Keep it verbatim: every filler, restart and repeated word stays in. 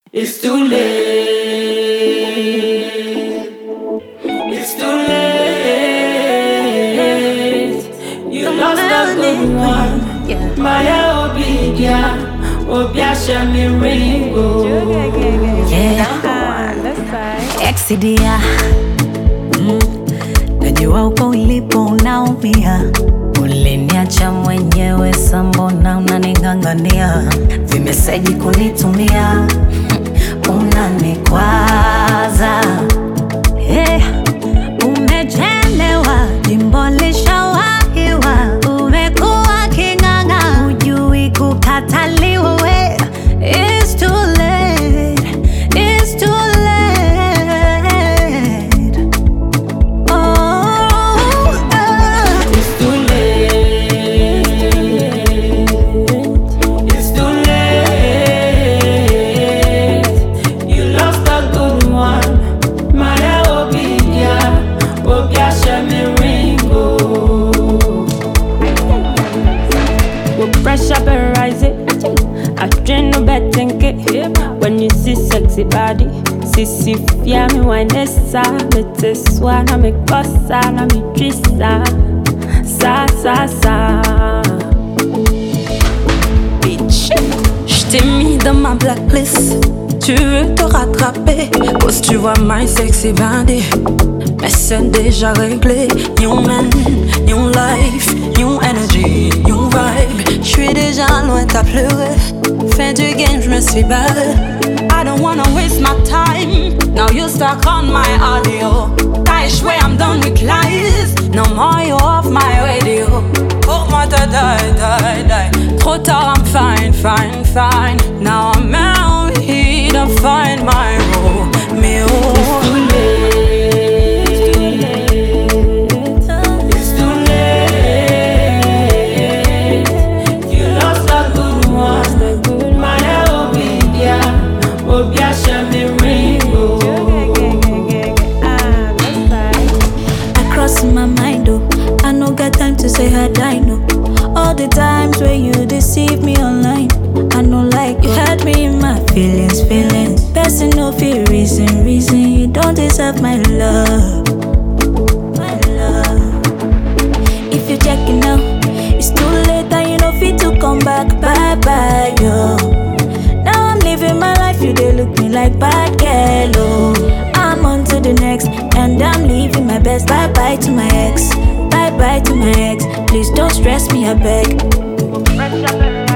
It's too late. It's too late. You lost a good one. Maya Obidia, Obia Shami Ringo. Yeah, Exidia. Najua uko ulipo unaumia, uliniacha mwenyewe sambona unaning'ang'ania, vimeseji kunitumia unanikwaza. Hey, umechelewa, jimbo lishawahiwa, umekuwa king'ang'a, hujui kukataliwa we. It's too late, it's too late. Pressure be rising, I dream no betting it. When you see sexy body, sissy fia me wine essa, me te swana me kosa na me trista, sa sa sa. Bitch, j't'ai mis dans ma blacklist. Tu veux te rattraper, cause tu vois my sexy body. Mais c'est déjà réglé. New man, new life, new energy, new vibe. J'suis déjà loin, t'as pleuré. Fin du game, j'me suis balle. I don't wanna waste my time. Now you stuck on my audio. T'as échoué, I'm done with lies. No more you off my radio. Pour moi t'as die, die, die. Trop tard, I'm fine, fine, fine. Now I'm out here to find my role. Me oh. My mind, oh, I no got time to say how I know. All the times when you deceive me online, I know like you had me in my feelings, feelings. Person no feel reason, reason you don't deserve my love, my love. If you're checking out, it's too late and you know fit to come back, bye bye yo. Now I'm living my life, you they look me like bad girl, oh. I'm on to the next, and I'm leaving my best. Bye bye to my ex, bye bye to my ex. Please don't stress me, I beg.